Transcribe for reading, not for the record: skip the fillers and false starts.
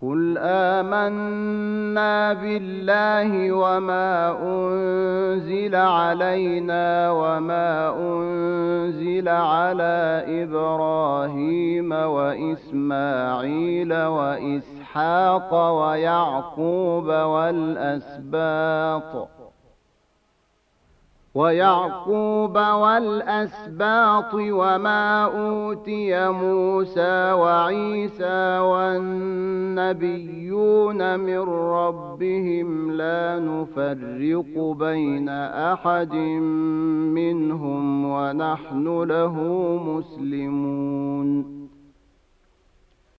قل آمنا بالله وما أنزل علينا وما أنزل على إبراهيم وإسماعيل وإسحاق ويعقوب والأسباط وما أوتي موسى وعيسى والنبيون من ربهم لا نفرق بين أحد منهم ونحن له مسلمون